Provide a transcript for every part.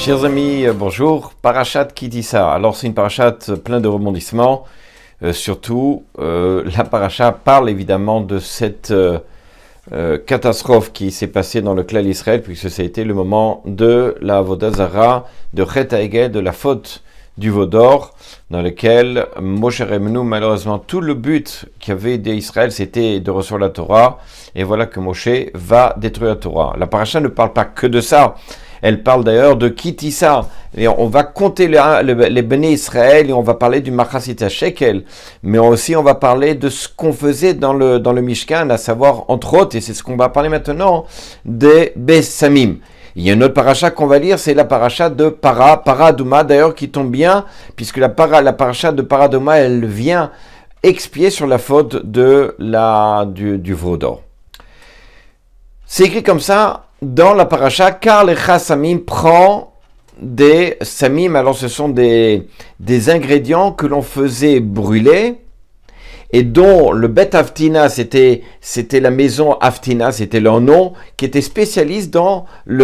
Chers amis, bonjour. Parashat Kitissa. Alors c'est une parashat plein de rebondissements. Surtout, la parasha parle évidemment de cette catastrophe qui s'est passée dans le clan d'Israël, puisque ça a été le moment de la Avodah Zara, de Chet HaEgel, de la faute du veau d'or, dans lequel Moshe Rabbeinu, malheureusement, tout le but qu'avait d'Israël, c'était de recevoir la Torah, et voilà que Moshe va détruire la Torah. La parasha ne parle pas que de ça. Elle parle d'ailleurs de Kitissa. Et on va compter les béné Israël et on va parler du Machasita Shekel. Mais aussi on va parler de ce qu'on faisait dans le Mishkan, à savoir entre autres, et c'est ce qu'on va parler maintenant, des Bessamim. Il y a une autre paracha qu'on va lire, c'est la paracha de Paradouma, d'ailleurs qui tombe bien, puisque la paracha de Paradouma, elle vient expier sur la faute du veau d'or. C'est écrit comme ça dans la paracha, car les chassamim prend des samim, alors ce sont des ingrédients que l'on faisait brûler, et dont le Bet Aftina, c'était la maison Aftina, c'était leur nom, qui était spécialiste dans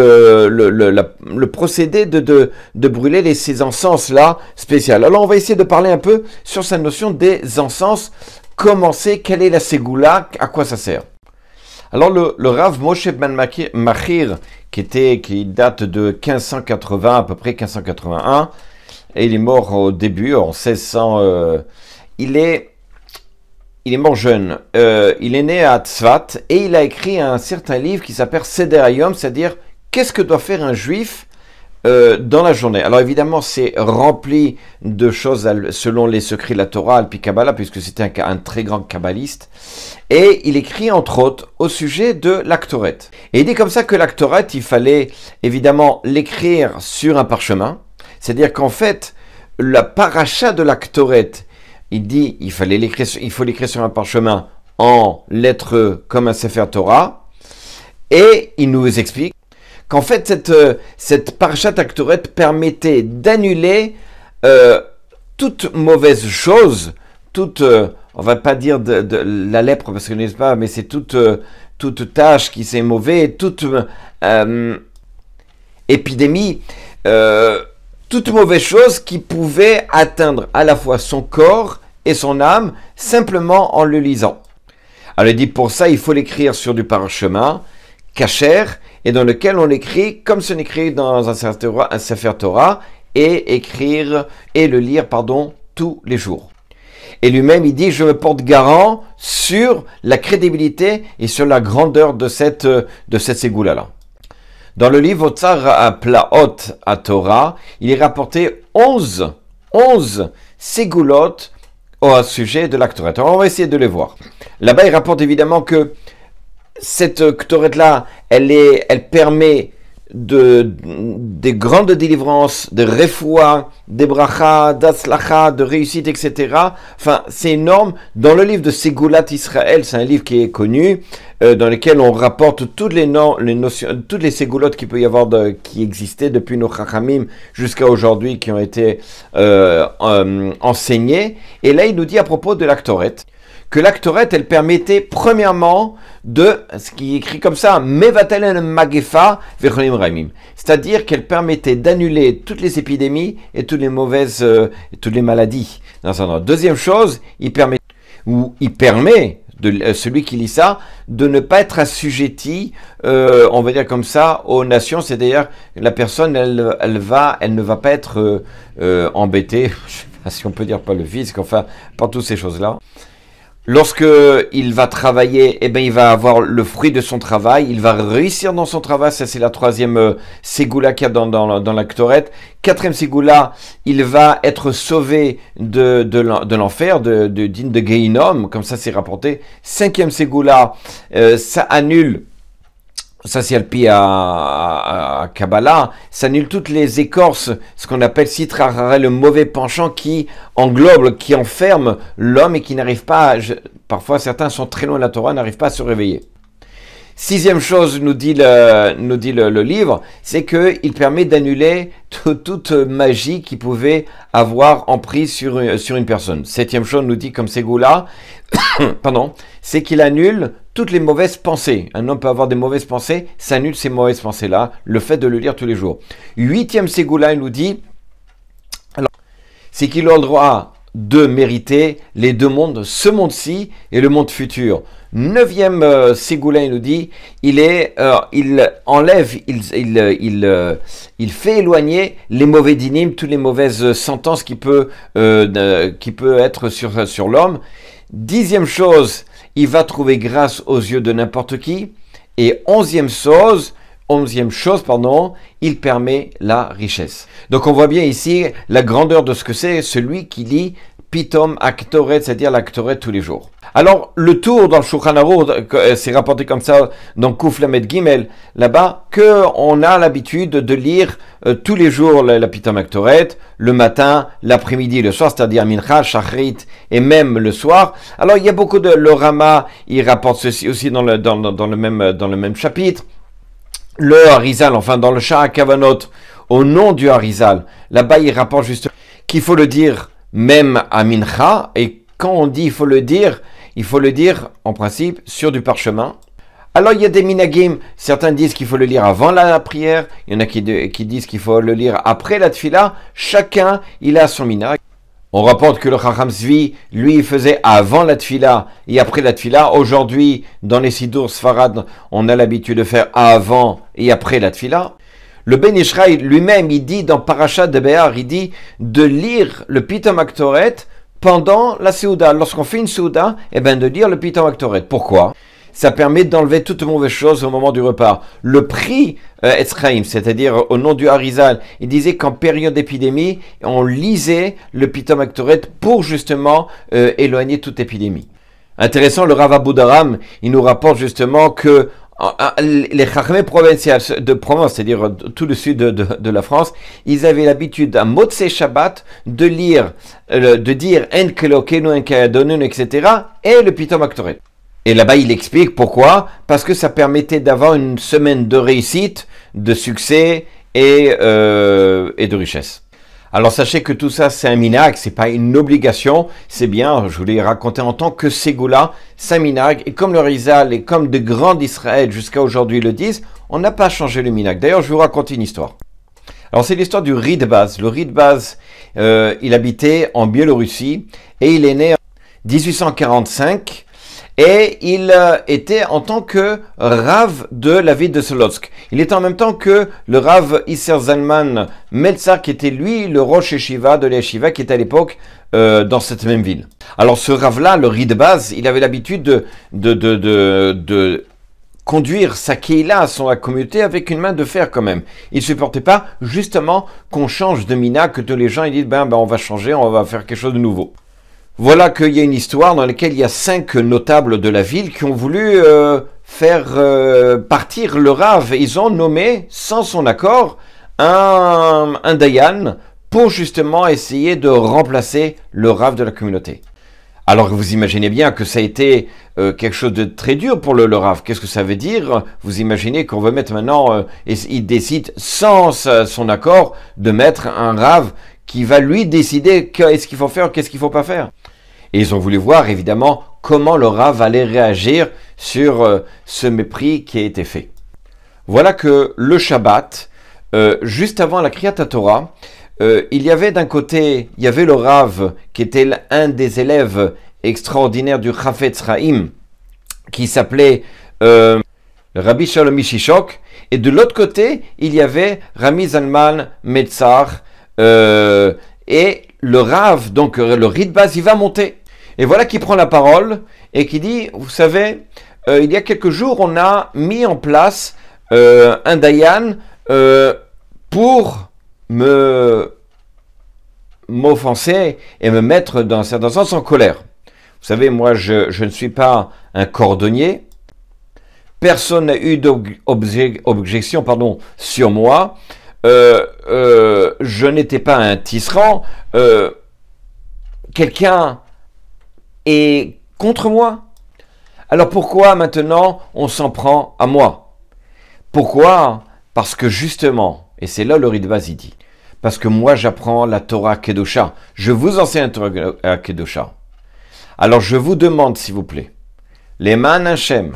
le procédé de brûler ces encens-là spécial. Alors on va essayer de parler un peu sur cette notion des encens, comment c'est, quelle est la ségoula, à quoi ça sert. Alors le Rav Moshe ben Machir, qui date de 1580, à peu près 1581, et il est mort au début, en 1600, il est mort jeune. Il est né à Tzfat, et il a écrit un certain livre qui s'appelle Seder Hayom, c'est-à-dire qu'est-ce que doit faire un juif dans la journée. Alors évidemment, c'est rempli de choses selon les secrets de la Torah, Al-Pi Kabbalah, puisque c'était un très grand kabbaliste. Et il écrit entre autres au sujet de l'Aktoret. Et il dit comme ça que l'Aktoret, il fallait évidemment l'écrire sur un parchemin. C'est-à-dire qu'en fait, la paracha de l'Aktoret, il dit il faut l'écrire sur un parchemin en lettres comme un Sefer Torah. Et il nous explique qu'en fait, cette parashat Aktoret permettait d'annuler toute mauvaise chose, on va pas dire de la lèpre, parce que n'est-ce pas, mais c'est toute tâche qui s'est mauvaise, toute épidémie, toute mauvaise chose qui pouvait atteindre à la fois son corps et son âme, simplement en le lisant. Alors il dit, pour ça, il faut l'écrire sur du parchemin, kasher, et dans lequel on écrit comme c'est écrit dans un Sefer Torah, et le lire, tous les jours. Et lui-même, il dit, je me porte garant sur la crédibilité et sur la grandeur de cette ségoula-là. Dans le livre Otsar Plaot à Torah, il est rapporté 11 ségoulot au sujet de l'Aktoret. Alors, on va essayer de les voir. Là-bas, il rapporte évidemment que cette Ktoret-là, elle permet des grandes délivrances, de refoua, des brachas, d'atzlacha, de réussite, etc. Enfin, c'est énorme. Dans le livre de Segoulat Israël, c'est un livre qui est connu, dans lequel on rapporte toutes les notions, toutes les ségoulottes qu'il peut y avoir qui existaient depuis nos chachamim jusqu'à aujourd'hui, qui ont été enseignées. Et là, il nous dit à propos de l'Aktoret, que l'Aktoret, elle permettait premièrement ce qui est écrit comme ça, Mevatelen Magefa Vecholim Raimim. C'est-à-dire qu'elle permettait d'annuler toutes les épidémies et toutes les toutes les maladies. Deuxième chose, il permet celui qui lit ça, de ne pas être assujetti, on va dire comme ça, aux nations. C'est-à-dire la personne, elle ne va pas être embêtée, je sais pas si on peut dire par le fisc, enfin, par toutes ces choses-là. Lorsque il va travailler, il va avoir le fruit de son travail, il va réussir dans son travail, ça c'est la troisième ségoula qu'il y a dans l'Aktoret. Quatrième ségoula, il va être sauvé de l'enfer, de Gehinom, comme ça c'est rapporté. Cinquième ségoula, ça annule, ça c'est Al-Pi à Kabbalah, ça annule toutes les écorces, ce qu'on appelle Sitra Harel, le mauvais penchant qui englobe, qui enferme l'homme et qui n'arrive pas parfois certains sont très loin de la Torah, n'arrivent pas à se réveiller. Sixième chose, nous dit le livre, c'est qu'il permet d'annuler toute magie qui pouvait avoir emprise sur une personne. Septième chose, nous dit comme Ségoula, c'est qu'il annule toutes les mauvaises pensées. Un homme peut avoir des mauvaises pensées, ça annule ces mauvaises pensées-là, le fait de le lire tous les jours. 8e Ségoula, il nous dit, alors, c'est qu'il a le droit de mériter les deux mondes, ce monde-ci et le monde futur. 9e Ségoula, il nous dit, il enlève, il fait éloigner les mauvais dynimes, toutes les mauvaises sentences qui peut être sur l'homme. 10e chose, il va trouver grâce aux yeux de n'importe qui. Et 11e chose, il permet la richesse. Donc on voit bien ici la grandeur de ce que c'est celui qui lit Pitom Aktoret, c'est-à-dire l'Aktoret tous les jours. Alors, le tour dans le Shulchan Aruch, c'est rapporté comme ça dans Kuf Lamed Gimel, là-bas, qu'on a l'habitude de lire tous les jours la Pitom Aktoret, le matin, l'après-midi, le soir, c'est-à-dire Mincha, Shachrit, et même le soir. Alors, il y a beaucoup de... Le Rama, il rapporte ceci aussi dans le même chapitre. Le Harizal, enfin dans le Sha'ar Kavanot, au nom du Harizal, là-bas, il rapporte juste qu'il faut le dire même à Mincha, et quand on dit il faut le dire en principe sur du parchemin. Alors il y a des minagim, certains disent qu'il faut le lire avant la prière, il y en a qui disent qu'il faut le lire après la tfila, chacun il a son minag. On rapporte que le Chacham Zvi, lui, il faisait avant la tfila et après la tfila. Aujourd'hui, dans les Sidour Sfarad, on a l'habitude de faire avant et après la tfila. Le Ben Ishraï lui-même, il dit dans Parashat de Béar, il dit de lire le Pitom Aktoret pendant la Seuda. Lorsqu'on fait une Seuda, de lire le Pitom Aktoret. Pourquoi? Ça permet d'enlever toutes mauvaises choses au moment du repas. Le prix Etzraïm, c'est-à-dire au nom du Harizal, il disait qu'en période d'épidémie, on lisait le Pitom Aktoret pour justement éloigner toute épidémie. Intéressant, le Rav Aboudaram, il nous rapporte justement que les Chachamim provinciaux de Provence, c'est-à-dire tout le sud de la France, ils avaient l'habitude à Motzei Shabbat de dire En Kelokenu, En Kayadonun, etc. et le Pitom Aktoret. Et là-bas, il explique pourquoi. Parce que ça permettait d'avoir une semaine de réussite, de succès et de richesse. Alors sachez que tout ça c'est un minag, c'est pas une obligation, c'est bien, je vous l'ai raconté en tant que Ségoula, c'est un minag, et comme le Rizal et comme de grands d'Israël jusqu'à aujourd'hui le disent, on n'a pas changé le minag. D'ailleurs je vais vous raconter une histoire. Alors c'est l'histoire du Ridbaz. Le Ridbaz, il habitait en Biélorussie et il est né en 1845. Et il était en tant que Rav de la ville de Solotsk. Il était en même temps que le Rav Isser Zalman Meltzar, qui était lui le Rosh Yeshiva de l'Yeshiva, qui était à l'époque dans cette même ville. Alors ce Rav-là, le Ridbaz, il avait l'habitude de conduire sa keila, sa communauté, avec une main de fer quand même. Il ne supportait pas justement qu'on change de mina, que tous les gens ils disent on va changer, on va faire quelque chose de nouveau. Voilà qu'il y a une histoire dans laquelle il y a 5 notables de la ville qui ont voulu faire partir le Rav. Ils ont nommé, sans son accord, un Dayan pour justement essayer de remplacer le Rav de la communauté. Alors vous imaginez bien que ça a été quelque chose de très dur pour le Rav. Qu'est-ce que ça veut dire? Vous imaginez qu'on veut mettre maintenant, et il décide sans son accord de mettre un Rav qui va lui décider qu'est-ce qu'il faut faire, qu'est-ce qu'il ne faut pas faire. Et ils ont voulu voir évidemment comment le Rav allait réagir sur ce mépris qui a été fait. Voilà que le Shabbat, juste avant la Kriyat HaTorah, il y avait d'un côté, il y avait le Rav qui était un des élèves extraordinaires du Chafetz Chaim, qui s'appelait Rabbi Shalom Shishok, et de l'autre côté, il y avait Rami Zalman Meltzar, et le Rav, donc le Ridbaz, il va monter. Et voilà qui prend la parole et qui dit, vous savez, il y a quelques jours, on a mis en place un Dayan pour m'offenser et me mettre dans un certain sens en colère. Vous savez, moi, je ne suis pas un cordonnier. Personne n'a eu d'objection sur moi. Je n'étais pas un tisserand. Quelqu'un est contre moi. Alors pourquoi maintenant on s'en prend à moi? Pourquoi? Parce que justement, et c'est là le Ridbaz il dit, parce que moi j'apprends la Torah Kedosha, je vous enseigne la Torah Kedosha. Alors je vous demande s'il vous plaît, les Man Hashem,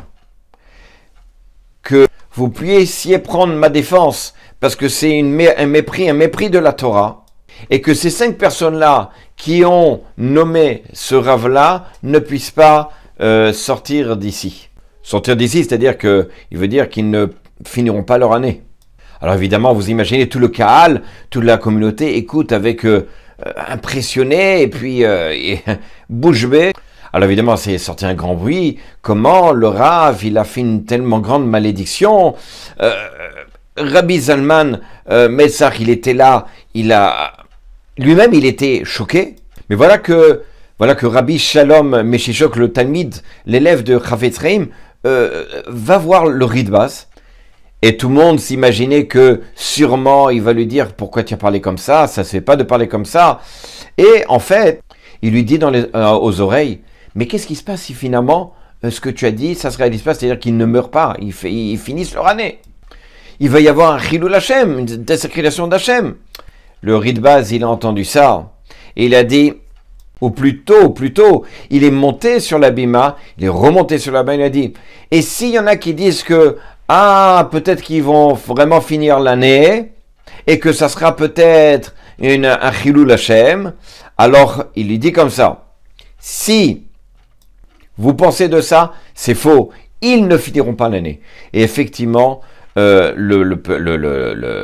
que vous puissiez prendre ma défense, parce que c'est un mépris de la Torah, et que ces 5 personnes-là qui ont nommé ce Rav-là ne puissent pas sortir d'ici. Sortir d'ici, c'est-à-dire qu'il veut dire qu'ils ne finiront pas leur année. Alors évidemment, vous imaginez tout le Kahal, toute la communauté écoute avec impressionné et puis bouche bée. Alors évidemment, c'est sorti un grand bruit. Comment le Rav, il a fait une tellement grande malédiction. Rabbi Zalman Metzach, il était là, lui-même, il était choqué. Mais voilà que Rabbi Shalom Meshichok, le Talmid, l'élève de Chafetz Chaim, va voir le Ritbaz. Et tout le monde s'imaginait que sûrement il va lui dire pourquoi tu as parlé comme ça se fait pas de parler comme ça. Et en fait, il lui dit aux oreilles, mais qu'est-ce qui se passe si finalement ce que tu as dit, ça se réalise pas, c'est-à-dire qu'ils ne meurent pas, ils finissent leur année. Il va y avoir un Chilul Hashem, une désécrétation d'Hashem. Le Ritbaz, il a entendu ça et il a dit, ou plutôt, il est monté sur la bima, il est remonté sur la bima, il a dit, et s'il y en a qui disent que peut-être qu'ils vont vraiment finir l'année et que ça sera peut-être un Chilul Hashem. Alors, il lui dit comme ça, si vous pensez de ça, c'est faux. Ils ne finiront pas l'année. Et effectivement,